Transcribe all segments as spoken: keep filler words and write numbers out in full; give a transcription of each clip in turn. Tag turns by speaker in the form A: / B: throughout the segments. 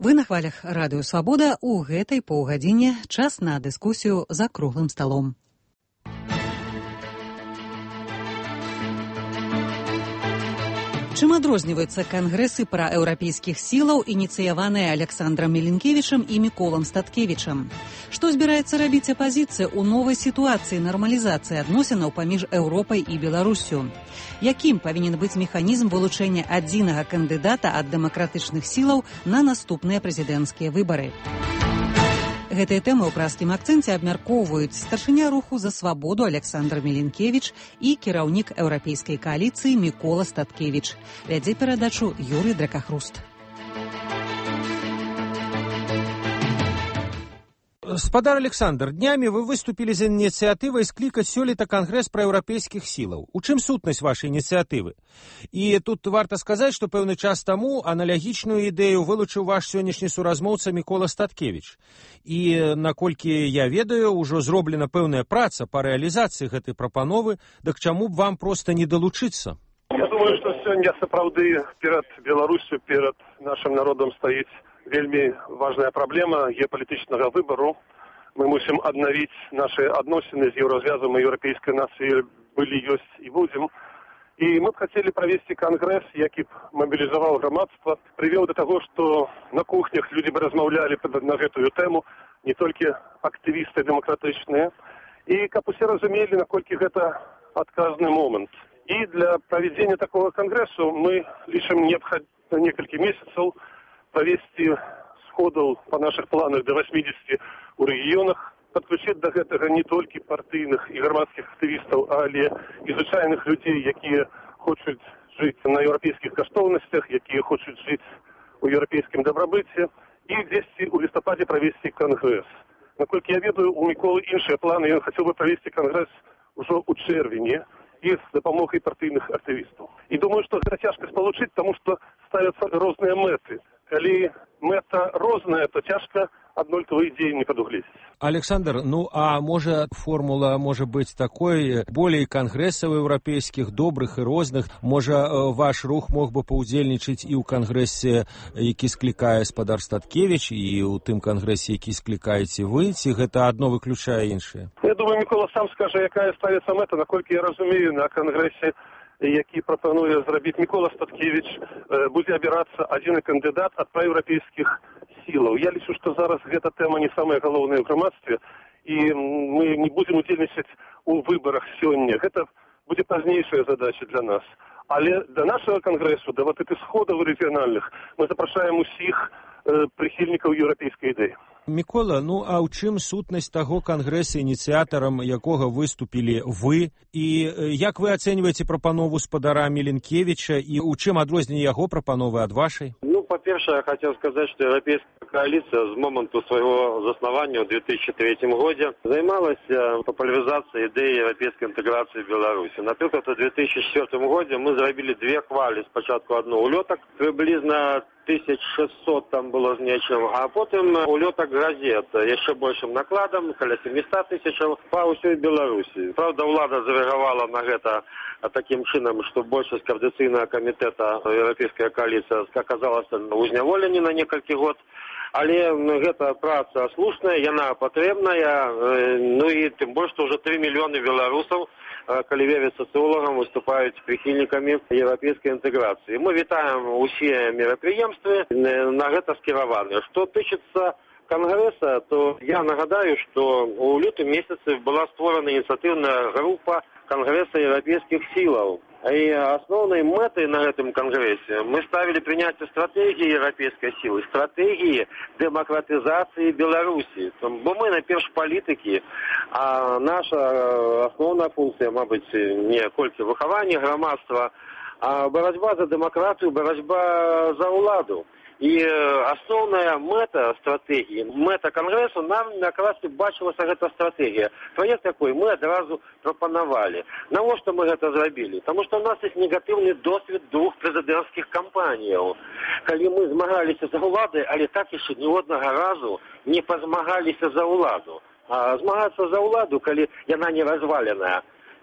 A: Вы на хвалях радыё «Свабода». У гэтай паўгадзіне час на дыскусію за круглым сталом. Чым адрозніваюцца кангрэсы праеўрапейскіх сілаў, ініцыяваныя Александрам Міленкевічам і Міколам Статкевічам? Што збіраецца рабіць апазіцыя ў новай сітуацыі нармалізацыі адносінаў паміж Еўропай і Беларуссю? Якім павінен быць механізм вылучэння адзінага кандыдата ад дэмакратычных сілаў на наступныя прэзідэнцкія выбары? Гэтыя тэмы ў празкім акцэнце абмяркоўваюць старшыня руху за свабоду Александр Міленкевіч і кіраўнік еўрапейскай кааліцыі Мікола Статкевіч. Вядзе перадачу Юрый Дракахруст.
B: Спадар Александр, днямі вы выступілі з ініцыятывай склікаць сёлета кангрэс праеўрапейскіх сілаў. У чым сутнасць вашай ініцыятывы? І тут варта сказаць, што пэўны час таму аналагічную ідэю вылучыў ваш сённяшні суразмоўца Мікола Статкевіч. І, наколькі я ведаю, ужо зроблена пэўная праца па рэалізацыі гэтай прапановы, дык чаму б вам проста не далучыцца?
C: Я думаю, што сёння сапраўды перад Беларуссю, перад нашым народам стаіць вельмі важная праблема геапалітычнага выбару. Мы мусім аднавіць нашы адносіны з еўразвязам і еўрапейскай нацыяй былі, ёсць і будзем. І мы б хацелі правесці кангрэс, які б мабілізаваў грамадства, прывёў да таго, што на кухнях людзі б размаўлялі на гэтую тэму, не толькі актывісты дэмакратычныя, і каб усе разумелі, наколькі гэта адказны момант. І для правядзення такога кангрэсу мы лічым неабходна некалькі месяцаў правесці сходаў па нашых планах да васьмідзесяці ў рэгіёнах, падключыць да гэтага не толькі партыйных і грамадскіх актывістаў, але і звычайных людзей, якія хочуць жыць на еўрапейскіх каштоўнасцях, якія хочуць жыць у еўрапейскім дабрабыце, і дзесьці ў лістападзе правесці кангрэс. Наколькі я ведаю, у Міколы іншыя планы, ён хацеў бы правесці кангрэс ужо ў чэрвені і з дапамогай партыйных актывістаў. І думаю, што гэта цяжка спалучыць, таму што ставяцца розныя мэты. Калі мэта розная, то цяжка аднолькавыя дзеянні прадугледзець.
B: Александр, ну а можа формула можа быць такой, болей кангрэсаў еўрапейскіх, добрых і розных, можа ваш рух мог бы паўдзельнічаць і ў кангрэсе, які склікае спадар Статкевіч, і ў тым кангрэсе, які склікаеце вы, ці гэта адно выключае іншае?
C: Я думаю, Мікола сам скажа, якая ставіцца мэта, наколькі я разумею, на кангрэсе, які прапануе зрабіць Мікола Статкевіч, будзе абірацца адзіны кандыдат ад праеўрапейскіх сілаў. Я лічу, што зараз гэта тэма не самая галоўная ў грамадстве, і мы не будзем удзельнічаць у выбарах сёння. Гэта будзе пазнейшая задача для нас. Але да нашага кангрэсу, да вот этих сходаў рэгіянальных, мы запрашаем усіх э, прыхільнікаў еўрапейскай ідэі.
B: Мікола, ну а ў чым сутнасць таго кангрэса, ініцыятарам якога выступілі вы, і як вы ацэньваеце прапанову спадара Міленкевіча, і ў чым адрозненне яго прапановы ад вашай?
D: Ну, па-першае, я хацеў сказаць, што еўрапейская кааліцыя з моманту свайго заснавання ў две тысячи третьем годзе займалася папулярызацыяй ідэі еўрапейскай інтэграцыі в Беларусі. Напрыклад, у две тысячи четвёртым годзе мы зрабілі две хвалі, спачатку адну ўлётак, прыблізна тысяч шестьсот там было з нечым, а потым улётак газет яшчэ большым накладам, каля семьсот тысячаў па ўсёй Беларусі. Правда, ўлада зарэагавала на гэта такім чынам, што большасць коордынацыйнага камітэта еўрапейская кааліцыя аказалася ў зняволенні на некалькі год. Але гэта праца слушная, яна патрэбная, ну і тым больш, што ўжо тры мільёны беларусаў, калі верыць сацыолагам, выступаюць прыхільнікамі еўрапейскай інтэграцыі. Мы вітаем усе мерапрыемствы на гэта скіраваныя. Што тычыцца кангрэса, то я нагадаю, што ў лютым месяцы была створана ініцыятыўная група кангрэса еўрапейскіх сілаў. І асноўнай мэтай на гэтым кангрэсе мы ставілі прыняцце стратэгіі еўрапейскай сілы, стратэгіі дэмакратызацыі Беларусі. Бо мы найперш палітыкі, а наша асноўная функцыя, мабыць, не колькі выхавання грамадства, а барацьба за дэмакратыю, барацьба за ўладу. І асноўная мэта стратэгіі, мэта кангрэсу, нам якраз і бачылася гэта стратэгія. Праект якой мы адразу прапанавалі. Навошта мы гэта зрабілі? Таму што ў нас ёсць негатыўны досвед двух прэзідэнцкіх кампаніяў. Калі мы змагаліся за ўладай, але так яшчэ ні однага разу не пазмагаліся за ўладу. А змагацца за ўладу, калі яна не разваленая,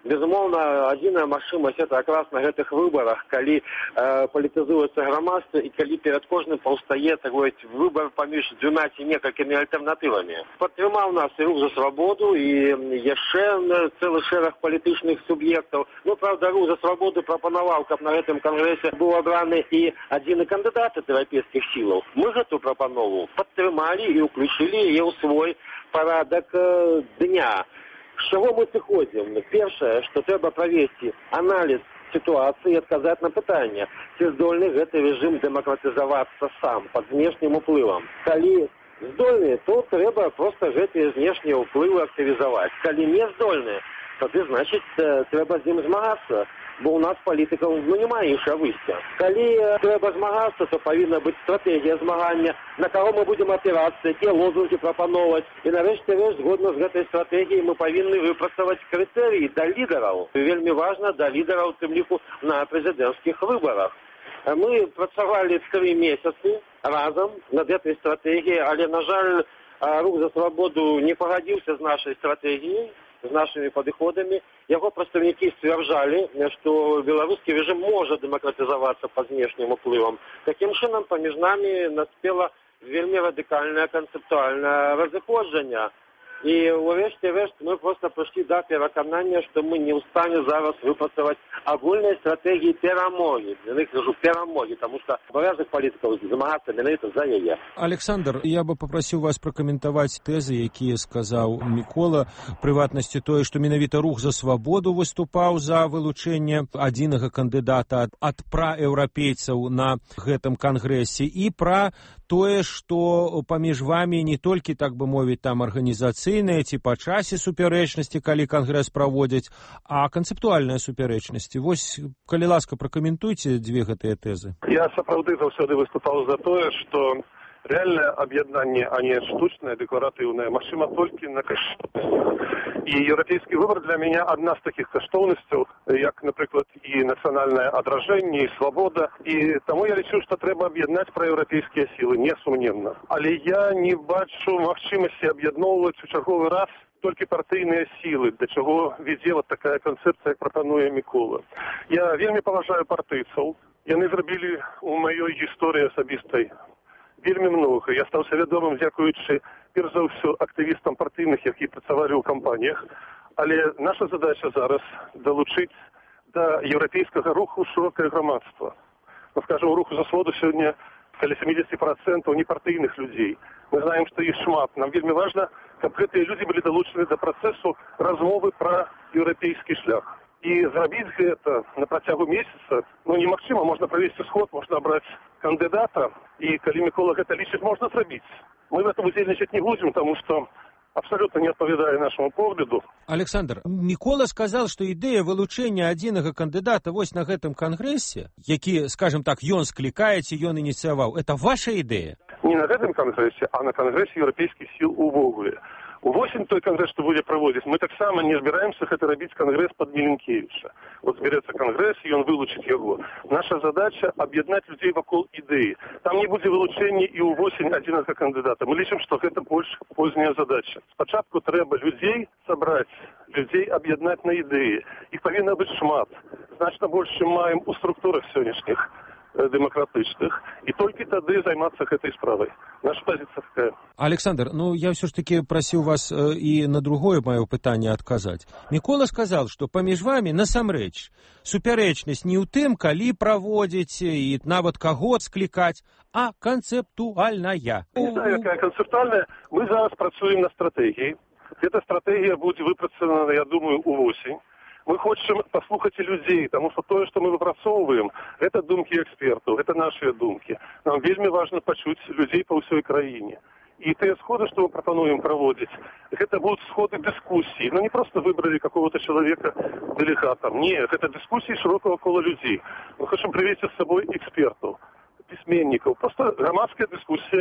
D: Безумоўна, адзіная магчымасць это якраз на гэтых выбарах, калі э, палітызуецца грамадства і калі перад кожным паўстае такой выбар паміж дзвюма ці некалькімі альтэрнатывамі. Падтрымаў нас і рух за свабоду і яшчэ цэлы шэраг палітычных суб'ектаў. Ну, правда, рух за свабоду прапанаваў, каб на гэтым кангрэсе быў абраны і адзіны кандыдат ад еўрапейскіх сілаў. Мы гэту прапанову падтрымалі і ўключылі яе ў свой парадак э, дня. З чаго мы сыходзім? Першае, што трэба правесці аналіз сітуацыі і адказаць на пытанне, ці здольны гэты рэжым дэмакратызавацца сам пад знешнім уплывам. Калі здольны, то трэба проста гэтыя знешнія ўплывы актывізаваць. Калі не здольны, тады, значыць, трэба з ім змагацца. Бо у нас палітыкаў ну, няма іншага выйсця. Калі э, трэба змагацца, то павінна быць стратэгія змагання, на каго мы будзем апірацца, якія лозунгі прапановаць. І нарэшце рэш, згодна з гэтай стратэгіяй, мы павінны выпрацаваць крытэрыі да лідараў. Вельмі важна да лідараў, у тым ліку, на прэзідэнцкіх выбарах. Мы працавалі тры месяцы разам над гэтай стратэгіяй, але, на жаль, рух за свабоду не пагадзіўся з нашай стратэгіяй, з нашымі падыходамі. Яго прадстаўнікі сцвярджалі, што беларускі рэжым можа дэмакратызавацца пад знешнім уплывам. Такім чынам, паміж намі наспела вельмі радыкальнае канцэптуальнае разыходжанне. І ўрэшце рэшт мы проста прыйшлі да пераканання, што мы не ў стане зараз выпрацаваць агульнай стратэгіі перамогі. Я кажу перамогі, таму што абавязак палітыкаў змагацца менавіта за яе.
B: Александр, я бы папрасіў вас пракаментаваць тэзы, якія сказаў Мікола, прыватнасці тое, што менавіта рух за свабоду выступаў за вылучэнне адзінага кандыдата ад праеўрапейцаў на гэтым кангрэсе і пра тое, што паміж вамі не толькі, так бы мовіць, там арганізацыйныя ці па часе супярэчнасці, калі кангрэс праводзяць, а канцэптуальныя супярэчнасці. Вось, калі ласка, пракаментуйце дзве гэтыя тэзы.
C: Я сапраўды заўсёды выступаў за тое, што рэальнае аб'яднанне, а не штучнае, дэкларатыўнае, магчыма толькі на каштоўнасцях. І еўрапейскі выбар для мяне адна з такіх каштоўнасцяў, як, напрыклад, і нацыянальнае адражэнне, і свабода. І таму я лічу, што трэба аб'яднаць праеўрапейскія сілы, несумненна. Але я не бачу магчымасці аб'ядноўваць у чарговы раз толькі партыйныя сілы, да чаго вядзе вот такая канцэпцыя, як прапануе Мікола. Я вельмі паважаю партыйцаў. Яны зрабілі у маёй гісторыі асабістай вельмі многа. Я стаўся вядомым, дзякуючы, перш за ўсё, актывістам партыйных, які працавалі ў кампаніях. Але наша задача зараз далучыць да еўрапейскага руху шырокае грамадства. Мы скажем, у руху за свободу сёння каля семьдесят процентов непартыйных людзей. Мы знаем, што іх шмат. Нам вельмі важна, каб гэтыя людзі былі далучаны да працэсу размовы пра еўрапейскі шлях. І зрабіць гэта на працягу месяца, ну, немагчыма, можна правесці сход, можна абраць кандыдата, і калі Мікола гэта лічыць, можна зрабіць. Мы в этом удзельнічаць не будзем, таму што абсолютно не адпавядае нашаму погляду.
B: Александр, Мікола сказал, што ідэя вылучэння адзінага кандыдата вось на гэтым кангрэсе, які, скажем так, ён склікае, ці ён ініцыяваў, это ваша ідэя?
C: Не на гэтым кангрэсе, а на кангрэсе еўрапейскіх сіл увогуле. Увосень той кангрэс, што будзе праводзіць, мы таксама не збіраемся гэта рабіць кангрэс пад Міленкевіча. Вот зберэцца кангрэс, і ён вылучыць яго. Наша задача аб'яднаць людзей вакол ідэі. Там не будзе вылучэння і ўвосень адзінага кандыдата. Мы лічым, што гэта больш позняя задача. Спачатку трэба людзей сабраць, людзей аб'яднаць на ідэі. Іх павінна быць шмат. Значна больш, чым маем у структурах сённяшніх демократычных, і толькі тады займацца гэтай справай. Наша пазіцыя такая.
B: Александр, ну я ўсё ж таки прасіў вас э, і на другое маё пытанне адказаць. Мікола сказал, што паміж вамі насамрэч супярэчнасць не ў тым, калі праводзіць і нават каго склікаць, а канцэптуальная.
C: Не знаю, якая канцэптуальная. Мы зараз працуем на стратэгіі. Эта стратэгія будзе выпрацавана, я думаю, увосень. Мы хочам паслухаць людзей, таму што тое, што мы выпрацоўваем, гэта думкі экспертаў, гэта нашыя думкі. Нам вельмі важна пачуць людзей па ўсёй краіне. І тыя сходы, што мы прапануем праводзіць, гэта будуць сходы дыскусіі. Ну не проста выбралі какого-то чалавека дэлегатам. Не, гэта дыскусіі шырокага кола людзей. Мы хочам прывесці з сабой экспертаў, пісьменнікаў. Проста грамадская дыскусія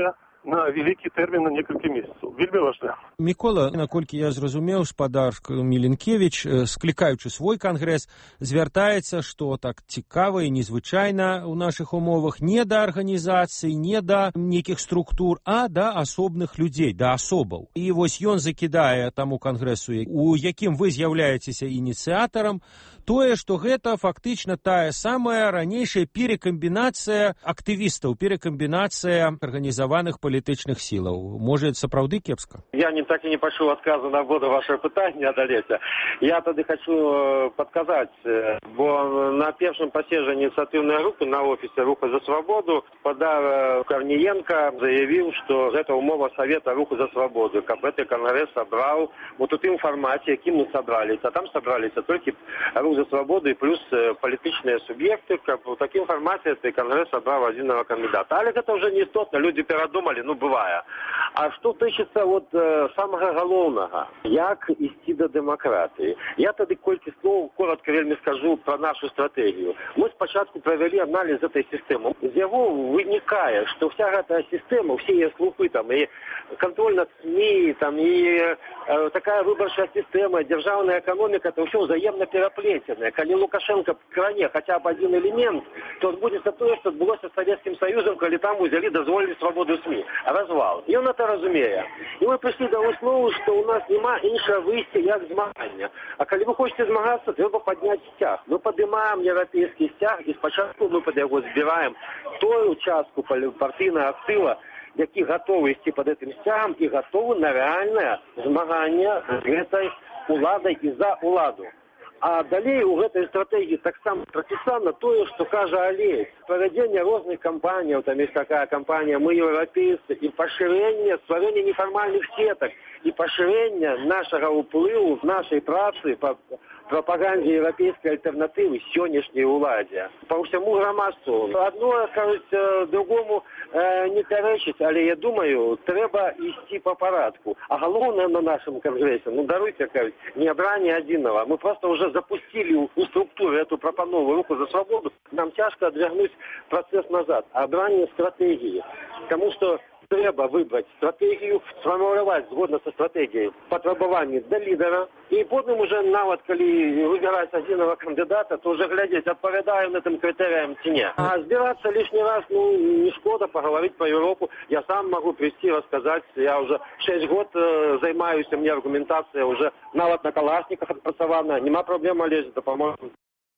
C: на вялікі тэрмін на некалькі месяцаў. Вельмі важна.
B: Мікола, наколькі я зразумеў, спадар Меленкевіч, склікаючы свой кангрэс, звяртаецца, што так цікава і незвычайна ў нашых умовах не да арганізацый, не да нейкіх структур, а да асобных людзей, да асобаў. І вось ён закідае таму кангрэсу, у якім вы з'яўляецеся ініцыятарам, тое, што гэта фактычна тая самая ранейшая перекамбінацыя актывістаў, перекамбінацыя арганізаваных палітычных сілаў. Можа, это сапраўды кепска?
D: Я не так і не пачуў адказу на абодва вашыя пытанні, Адалеся. Я тады хочу падказаць, бо на першым паседжанні ініцыятыўнай групы на офісе Руха за свабоду спадар Карніенка заявіў, што гэта умова Савета Руху за свабоду, каб гэты кангрэс сабраў вот у тым фармаце, якім мы сабраліся. Там сабраліся толькі Рух за свабоду і плюс палітычныя суб'екты, каб у такім фармаце ты кангрэс сабраў адзінага кандыдата. Але гэта ўжо не істотна, людзі перадумалі, ну бывае. А што тычыцца вот самага галоўнага, як ісці да дэмакратыі? Я тады колькі слоў коротко вельмі скажу пра нашу стратэгію. Мы спачатку правялі аналіз этой сістэмы. З яго вынікае, што вся гэтая сістэма, усе яе слупы, там, і контроль над СМІ, там, і э, такая выбарчая сістэма, дзяржаўная эканоміка, это ўсё взаемна пераплеценае. Калі Лукашенко кране хаця б адзін элемент, то адбудзецца тое, што адбылося з Савецкім Саюзам, калі там узялі, дазволілі свабоду СМІ. Развал. І он это разумее. І мы прыйшлі да выснову, што ў нас няма іншага выйсця, як змагання. А калі вы хочаце змагацца, трэба падняць сцяг. Мы падымаем еўрапейскі сцяг, і спачатку мы пад яго збіраем тую частку партыйнага актыва, які гатовы ісці пад гэтым сцягам і гатовы на рэальнае змаганне з гэтай уладай і за уладу. А далей у гэтай стратэгіі таксама прапісана тое, што кажа Алесь. Правядзенне розных кампаніяў, там ёсць такая кампанія «Мы еўрапейцы», і пашырэнне, стварэнне нефармальных сетак, і пашырэнне нашага ўплыву в нашай працы па прапагандзе еўрапейскай альтэрнатывы сённяшняй уладзе. Па ўсяму грамадству. Адно, кажуць, другому э, не пярэчыць, але я думаю, трэба ісці па парадку. А галоўнае на нашым кангрэсе, ну даруйце, кажуць, не абранне адзінага. Мы просто уже запустили у структуры эту прапанову Руху за свободу. Нам цяжка адвярнуць працэс назад. А абранне стратэгіі. Таму што трэба выбраць стратэгію, сфармуляваць згодна са стратэгіяй патрабаванні да лідара, і потым уже нават калі выбіраць адзінага кандыдата, то уже глядзець, адпавядае на тым крытэрыям ці не. А збірацца лішні раз, ну, не шкода пагаварыць па Еўропу. Я сам магу прыйсці расказаць, я уже шэсць год э, займаюся, мне аргументацыя уже нават на калашніках адпрацавана, няма праблем, Алесь, дапаможам.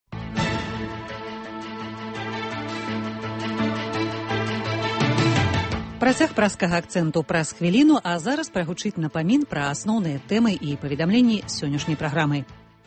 A: Працяг праскага акцэнту праз хвіліну, а зараз прагучыць напамін пра асноўныя тэмы і паведамленні сённяшняй праграмы.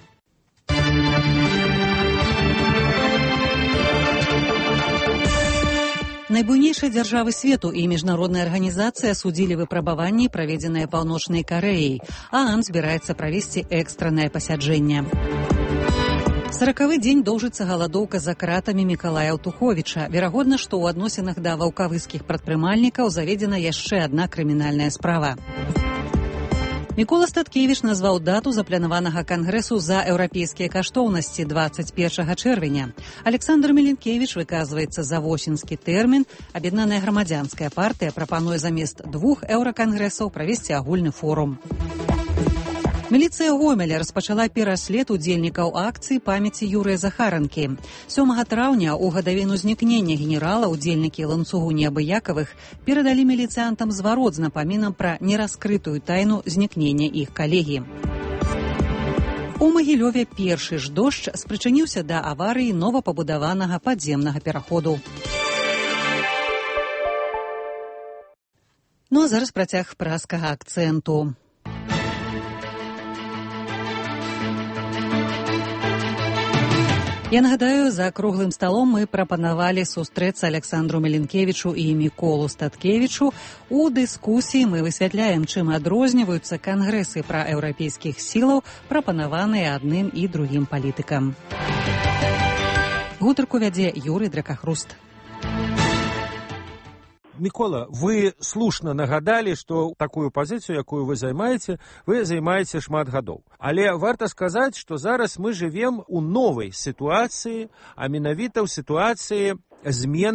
A: Найбуйнейшыя дзяржавы свету і міжнародная арганізацыя асудзілі выпрабаванні, праведзеныя Паўночнай Карэяй, а ААН збіраецца правесці экстраннае пасяджэнне. Саракавы дзень доўжыцца галадоўка за кратамі Мікалая Аўтуховіча. Верагодна, што ў адносінах да ваўкавыскіх прадпрымальнікаў заведзена яшчэ адна крымінальная справа. Мікола Статкевіч назваў дату запланаванага кангрэсу за еўрапейскія каштоўнасці дваццаць першага чэрвеня. Александр Меленкевіч выказваецца за восеньскі тэрмін. Аб'яднаная грамадзянская партыя прапануе замест двух еўракангрэсаў правесці агульны форум. Міліцыя Гомеля распачала пераслед удзельнікаў акцыі памяці Юрыя Захаранкі. сёмага траўня у гадавіну знікнення генерала удзельнікі ланцугу неабыякавых перадалі міліцыянтам зварот з напамінам пра нераскрытую тайну знікнення іх калегі. У Магілёве першы ж дождж спрычыніўся да аварыі новапабудаванага падземнага пераходу. Ну а зараз працяг праскага акцэнту. Я нагадаю, за круглым сталом мы прапанавалі сустрэцца Александру Меленкевічу і Міколу Статкевічу. У дыскусіі мы высвятляем, чым адрозніваюцца кангрэсы пра еўрапейскіх сілаў, прапанаваныя адным і другім палітыкам. Гутарку вядзе Юрый Дракахруст.
B: Мікола, вы слушна нагадалі, што такую пазіцыю, якую вы займаеце, вы займаеце шмат гадоў. Але варта сказаць, што зараз мы жывем у новай сітуацыі, а менавіта ў сітуацыі змены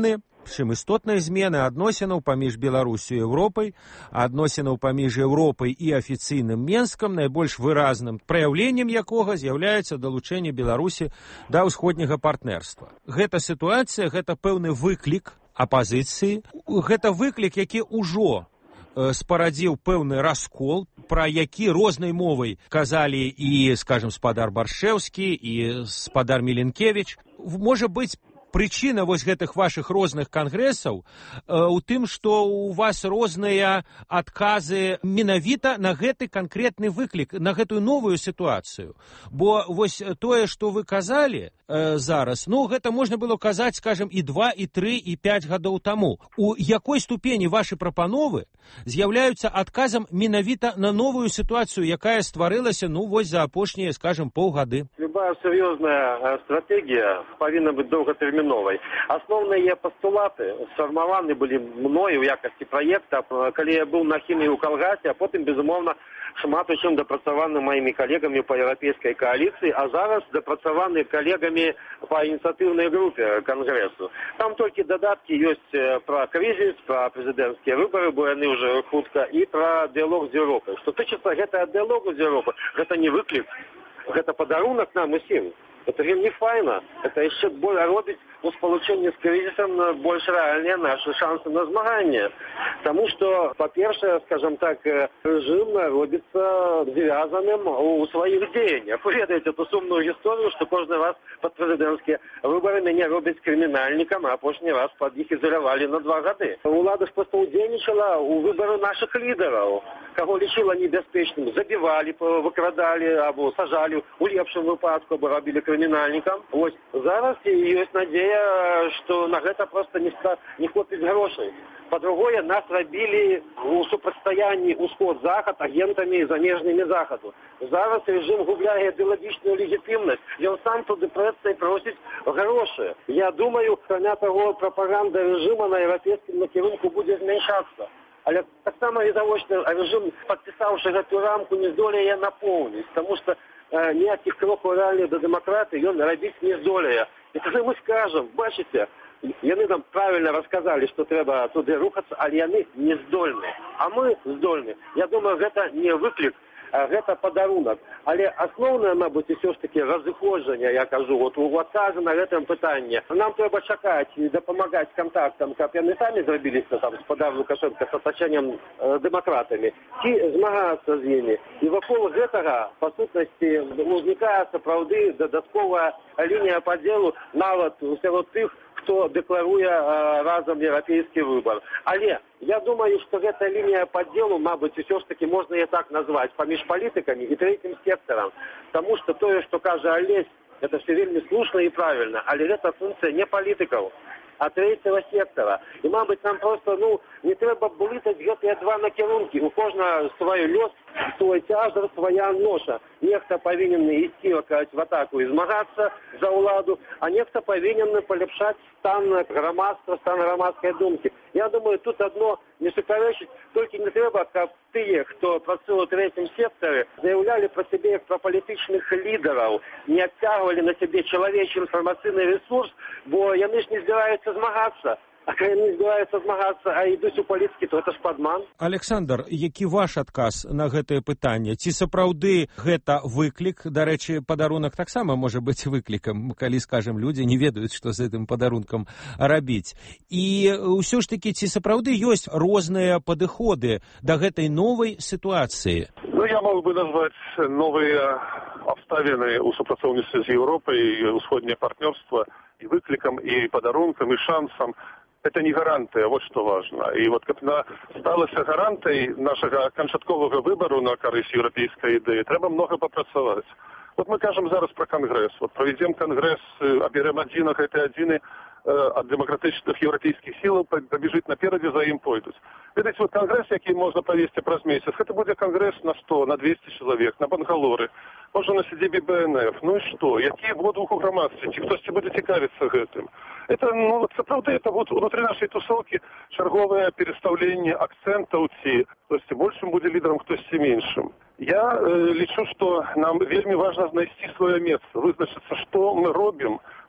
B: чым істотныя змены адносінаў паміж Беларусю і Еўропай, адносінаў паміж Еўропай і афіцыйным Менскам, найбольш выразным праяўленнем якога з'яўляецца далучэнне Беларусі да ўсходняга партнерства. Гэта сітуацыя, гэта пэўны выклік апазіцыі, гэта выклік, які ўжо спарадзіў пэўны раскол, пра які рознай мовай казалі і, скажем, спадар Баршэўскі, і спадар Міленкевіч. Можа быць, прычына вось гэтых вашых розных кангрэсаў у тым, што у вас розныя адказы менавіта на гэты канкрэтны выклік, на гэтую новую сітуацыю. Бо вось тое, што вы казалі э, зараз, ну, гэта можна было казаць, скажем, і два, і тры, і пяць гадоў таму. У якой ступені вашы прапановы з'яўляюцца адказам менавіта на новую сітуацыю, якая стварылася, ну, вось за апошнія, скажем, паўгады?
D: Любая серьезная стратегия повинна быть долготерминовой. Основные постулаты сформированы были мною в якости проекта, когда я был на химии у Калгасе, а потом, безумовно, шмат у чым дапрацаваны моими коллегами по европейской коалиции, а зараз дапрацаваны коллегами по инициативной группе Конгрессу. Там только додатки есть про кризис, про президентские выборы, бо они уже хутко, и про диалог с Европой. Что тычыцца гэта диалогу с Европой, это не выклик. Гэта падарунак нам усім. Это не файна. Это яшчэ боль робіць у спалучэнні з крызісам больш рэальныя нашы шансы на змаганне. Таму што, па-першае, скажем так, рэжым робіцца звязаным у сваіх дзеяннях. Вы ведаеце ту сумную гісторыю, што кожны раз пад прэзідэнцкія выбары мяне робяць крымінальнікам, а апошні раз пад іх ізалявалі на два гады. Улада ж проста удзельнічала у выбары нашых лідараў. Каго лічыла небяспечным, забівалі, выкрадалі або сажалі, у лепшым выпадку або рабілі крымінальнікам. Вось зараз ёсць надзея, што на гэта проста не, не хопіць грошай. Па-другое, нас рабілі у супрацьстаянні ўсход-захад агентамі замежнымі захаду. Зараз рэжым губляе ідэалагічную легітымнасць, ён сам туды прэцца і просіць грошы. Я думаю, акрамя таго, прапаганда рэжыма на еўрапейскім накірунку будзе змяншацца. Але таксама відавочна рэжым, падпісаўшы гэту рамку, не здолее напоўніць, таму што э, ніякіх крокаў рэальных да дэмакратыі ён рабіць не здолее. І тады мы скажам, бачыце, яны нам правильно расказалі, што трэба туды рухацца, але яны не здольны. А мы здольны. Я думаю, гэта не выклік, а гэта падарунак. Але асноўнае, мабыць, усё ж такі разыходжанне, я кажу, вот у адказу на гэтым пытанні. Нам трэба чакаць і дапамагаць кантактам, каб яны самі зрабіліся там спадар Лукашенка з атачэннем э, дэмакратамі, ці змагацца з імі. І вакол гэтага, па сутнасці, узнікае сапраўды дадатковая лінія падзелу нават сярод тых, хто дэкларуе э, разам еўрапейскі выбар. Але я думаю, што гэта лінія падзелу, мабыць, усё ж таки можна і так назваць, паміж палітыкамі і трэцім секторам. Таму што тое, што кажа Алесь, гэта все вельмі слушна і правільна, але гэта функція не палітыкаў, а трэцяга сектора. І, мабыць, нам просто, ну, не трэба блытаць гэтыя два накірункі. У кожнага свой лёс, свой цяжар, свая ноша. Нехта павінен ісці в атаку і змагацца за ўладу, а нехта павінен паляпшаць стан грамадства, стан грамадскай думкі. Я думаю, тут одно не супярэчыць, толькі не трэба, каб тыя, хто працуе ў трэцім секторе, заяўлялі пра сябе як пра палітычных лідараў, не адцягвалі на сябе чалавечы інфармацыйны ресурс, бо яны ж не збіраюцца змагацца. А калі не збіраюцца змагацца, а ідуць у палітыкі, то гэта ж падман.
B: Александр, які ваш адказ на гэтае пытанне? Ці сапраўды гэта выклік? Дарэчы, падарунак таксама можа быць выклікам, калі, скажем, людзі не ведаюць, што з гэтым падарункам рабіць. І ўсё ж такі, ці сапраўды ёсць розныя падыходы да гэтай новай сітуацыі?
C: Ну, я мог бы назваць новыя абставіны ў супрацоўніцтве з Еўропай, усходняе партнёрства і выклікам, і падарункам, і шансам. Это не гарантыя, вот что важно. И вот как на сталася гарантай нашага канчатковага выбару на карысць еўрапейскай ідэі, трэба много папрацаваць. Вот мы кажам зараз про Конгресс. Вот проведем Конгресс, аберем адзін, а гэты адзіны ад дэмакратычных еўрапейскіх сілаў пабежыць наперадзе, за ім пойдуць. Ведаеце, вот Конгресс, які можна правесці праз месяц, гэта будзе Конгресс на сто, на двести чалавек, на Бангалоры, можа на сядзібе Б Н Ф. Ну і што? Які водгук у грамадстве? Ці хтосьці будзе цікавіцца гэтым? Это, ну, вот, сапраўды, это вот внутри нашей тусовки чарговое переставление акцентаў, ці хтосьці большым будзе лідарам, хтосьці меншым. Я э, лічу, што нам вельмі важна знайсці сваё месца, вызначыцца, што мы робім. Вот э,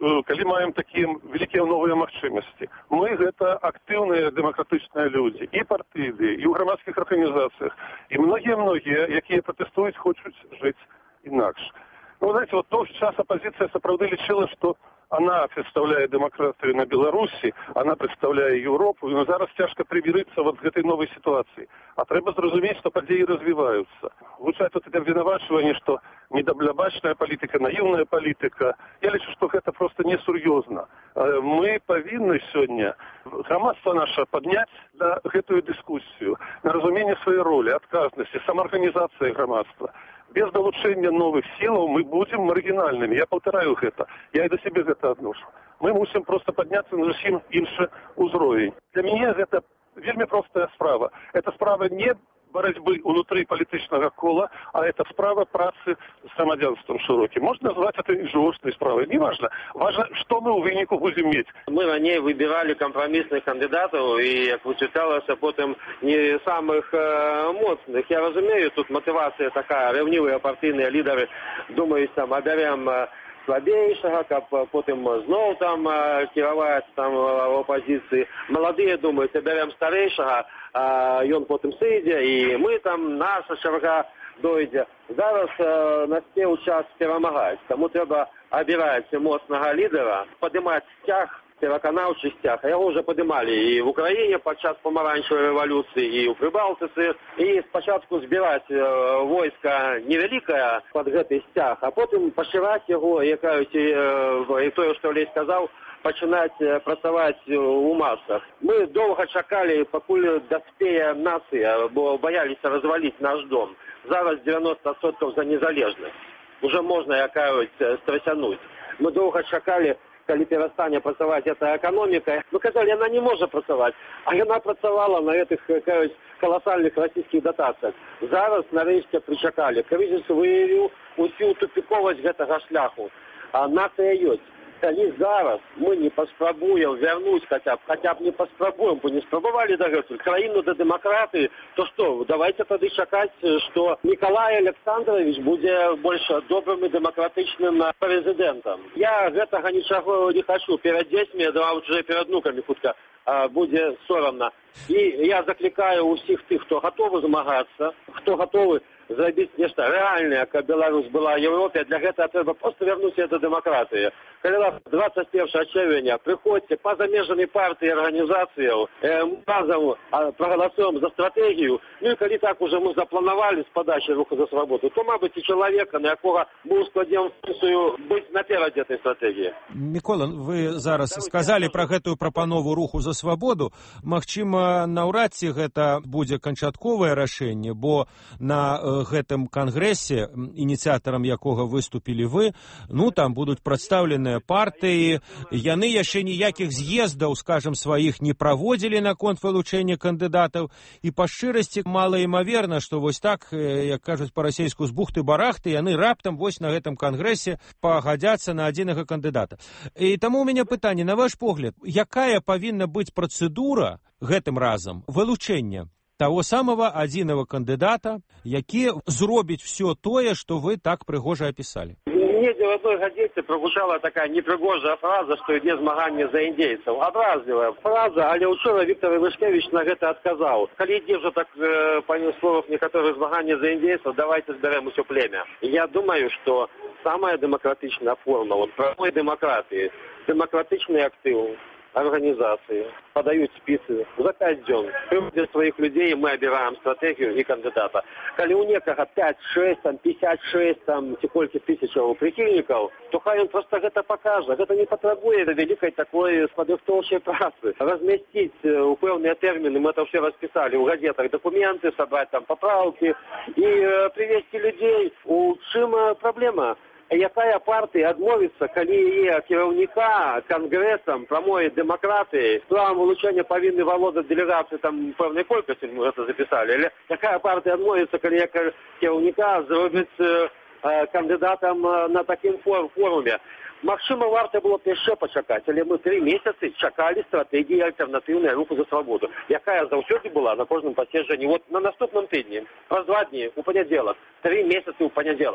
C: калі маем такія вялікія новыя магчымасці. Мы гэта актыўныя дэмакратычныя людзі, і партыйныя, і ў грамадскіх арганізацыях, і многія-многія, якія пратэстуюць, хочуць жыць інакш. Ну, знаете, вот тот час оппозиция сапраўды лічыла, что она представляет демократию на Беларуси, она представляет Европу, но зараз тяжко примириться вот к этой новой ситуации. А треба зразуметь, что подеи развиваются. Гучать вот это обвинувачивание, что недоблябачная политика, наивная политика. Я лечу, что это просто несурьезно. Мы повинны сегодня громадство наше поднять на эту дискуссию, на разумение своей роли, отказности, самоорганизации громадства. Без долучэння новых сілаў мы будем маргінальнымі. Я паўтараю гэта. Я і да сябе гэта адношу. Мы мусім просто падняцца на зусім іншы ўзровень. Для мяне гэта вельмі простая справа. Это справа не борьбы внутри палітычнага кола, а это справа працы с грамадзянством широким. Можно назвать это жорсткой справой. Не важно. Важно, что мы у выніку будем иметь.
D: Мы ранее выбирали компромиссных кандидатов, и, как вычиталось, потом не самых э, моцных. Я разумею, тут мотивация такая, ревнивые партийные лидеры думают, там, оберем э, слабейшего, как потом знову там кіраваць там в оппозиции. Молодые думают, оберем старейшего, а ён потым сыдзе, і мы там, наша чарга дойдзе. Зараз э, наспеў час перамагаць, таму трэба абіраць моцнага лідера, падымаць сцяг, пераканаўчы сцяг. Яго ўжо падымалі і в Украіне падчас памаранчавай рэвалюцыі, і ў Прыбалтыцы, і спачатку збіраць э, войска невялікае пад гэты сцяг, а потым пашыраць яго, якая э, і тое, што Олесь сказаў, пачынаць працаваць у масах. Мы доўга чакалі, пакуль даспее нацыя, бо баяліся разваліць наш дом. Зараз девяносто процентов за незалежнасць. Уже можна якая страсянуць. Мы доўга чакалі, калі перастане працаваць эта эканоміка. Мы казалі, яна не можа працаваць, а яна працавала на гэтых каласальных расійскіх датацыях. Зараз нарэшце прычакалі. Крызіс выявіў усю тупіковасць гэтага шляху. А нацыя ёсць. Калі зараз мы не паспрабуем вярнуць хотя б, хотя б не паспрабуем, бо не спрабавалі дагэтуль краіну да дэмакратыі, то што, давайте тады чакаць, што Николай Александрович будзе больш добрым і дэмакратычным прэзідэнтам. Я гэтага нічаго не хачу. Перад дзецьмі, а ўжо перад внукамі хутка будзе сорамна. І я заклікаю ўсіх тых, хто гатовы змагацца, хто гатовы зрабіць нешта рэальнае, каб Беларусь была ў Европе. Для гэтага трэба проста вярнуцца да дэмакратыі. Калі двадцать первого чэрвеня прыходзьце па-за межамі партыі і арганізацыяў, мы разам прагаласуем за стратэгію. Ну і калі так уже мы запланавалі з падачай Руху за свабоду, то, мабыць, і чалавека, на якога мы ускладзем функцыю быць наперадзе этой стратэгіі.
B: Мікола, вы зараз сказалі пра гэтую прапанову Руху за свабоду. Магчыма, наўрад ці гэта будзе канчатковае рашэнне, бо на гэтым кангрэсе, ініцыятарам якога выступілі вы, ну, там будуць прадстаўленыя партыі, яны яшчэ ніякіх з'ездаў, скажем, сваіх не праводзілі наконт вылучэння кандыдатаў, і па шчырасці малаімаверна, што вось так, як кажуць па-расейску, з бухты-барахты, яны раптам вось на гэтым кангрэсе пагадзяцца на адзінага кандыдата. І таму ў мяне пытанне, на ваш погляд, якая павінна быць працэдура гэтым разам вылучэння того самого адзінага кандыдата, які зробіць все тое, што вы так прыгожа апісалі?
D: Недзе в одной газете прогучала такая непрыгожая фраза, што ідзе змаганне за індзейцаў. Абразлівая фраза, але учора Віктор Івашкевіч на гэта адказаў. Калі ідзе ўжо так, э, па словах некаторых, змаганне за індзейцаў, давайте збярэм усё племя. Я думаю, што самая дэмакратычная форма, вот правой дэмакратыі, дэмакратычны актыў, организации подают спицы за пять дзён. Прыводят своих людей, мы обираем стратегию и кандидата. Калі у некага пять, шесть, там, пятьдесят шесть, там, ці колькі тысячаў прихильников, то хай он просто гэта покажа. Гэта не патрабуе великой такой падрыхтоўчай працы. Разместить у пэўныя термины, мы это все расписали, у газетах документы, собрать там поправки и э, привести людей. У чым проблема? Якая партыя адмовіцца, калі яе кіраўніка кангрэсам прамой дэмакратыі, правам вылучэння павінны валодаць дэлегацыі там пэўнай колькасці, мы гэта запісалі, але якая партыя адмовіцца, калі яе кіраўніка зробіць э, кандыдатам на такім форуме? Магчыма, варта было б яшчэ пачакаць, але мы тры месяцы чакалі стратэгіі альтэрнатыўнай Руху за свабоду, якая заўсёды была на кожным паседжанні. Вот на наступным тыдні, праз два дні, у панядзелак, тры месяцы ў панядзелак.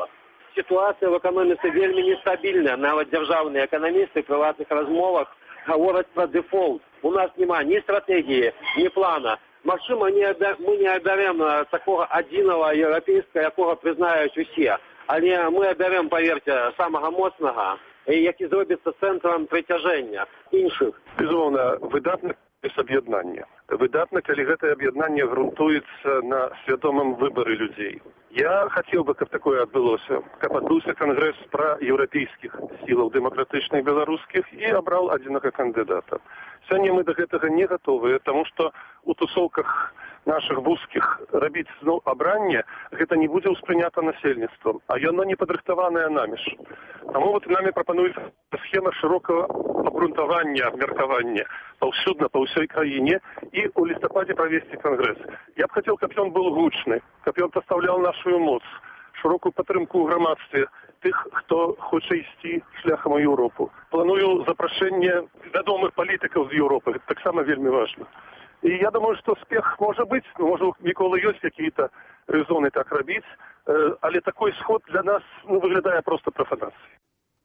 D: ситуація в економіці вельми нестабільна. Навіть державні економісти в приватних розмовах говорять про дефолт. У нас немає ні стратегії, ні плана. Можливо, ми не оберемо такого єдиного європейського, якого признають усі. Але ми оберемо, повірте, самого моцного, який зробиться центром притяження інших.
C: Безумовно, видатне об'єднання. Выдатна, калі гэтае аб'яднанне грунтуецца на свядомым выбары людзей. Я хацеў бы, каб такое адбылося, каб адбыўся кангрэс праеўрапейскіх сілаў дэмакратычных беларускіх і абраў адзінага кандыдата. Сёння мы да гэтага не гатовыя, таму што у тусоўках наших вузкіх рабіць зноў абранне, гэта не будзе ўспрынята насельніцтвам, а яно не падрыхтаванае намі ж. Таму вот намі прапануецца схема шырокага абгрунтавання, абмеркавання паўсюдна па ўсёй краіне і ў лістападзе правесці кангрэс. Я б хацеў, каб ён быў гучны, каб ён пастаўляў нашу моц, шырокую падтрымку ў грамадстве тых, хто хоча ісці шляхам у Еўропу. Планую запрашэнне вядомых палітыкаў з Еўропы, гэта таксама вельмі важна. И я думаю, что успех может быть, ну, может, у Миколы есть какие-то резоны так робить, э, але такой сход для нас, ну, выглядает просто профанацией.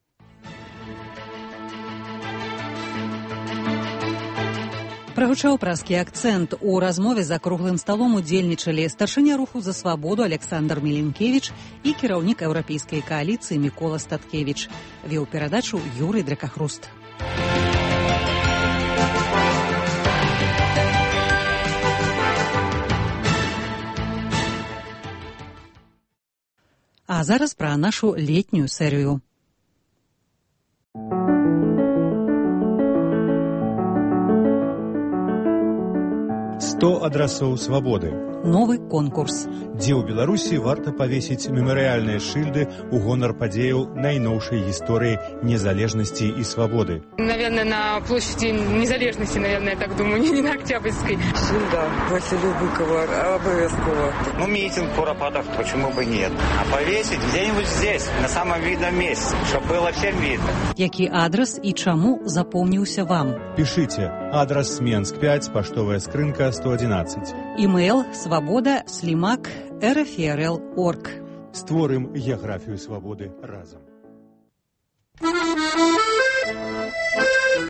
A: Прагучаў праскі акцэнт. У размове за круглым сталом удзельнічалі старшыня руху за свабоду Александр Меленкевич і кіраўнік еўрапейскай кааліцыі Мікола Статкевич. Веў перадачу Юрый Дракахруст. А зараз пра нашу летнюю серію.
E: сто адрасоў свабоды.
A: Новы конкурс.
E: Дзе ў Беларусі варта павесіць мемарыяльныя шыльды ў гонар падзеяў найноўшай гісторыі незалежнасці і свабоды.
F: Наверное, на площади незалежности, наверное, я так думаю, не на Октябрьской.
G: Шильда Василию Быкову обовязково.
H: Ну, митинг в Куропатках, почему бы нет? А повесить где-нибудь здесь, на самом видном месте, чтобы было всем видно.
A: Які адрес і чаму запомніўся вам?
E: Пишите. Адрес Менск пять, поштовая скрынка сто одиннадцать.
A: Имейл свобода слимак эр эф эр эл точка орг.
E: Створым геаграфію свабоды разом.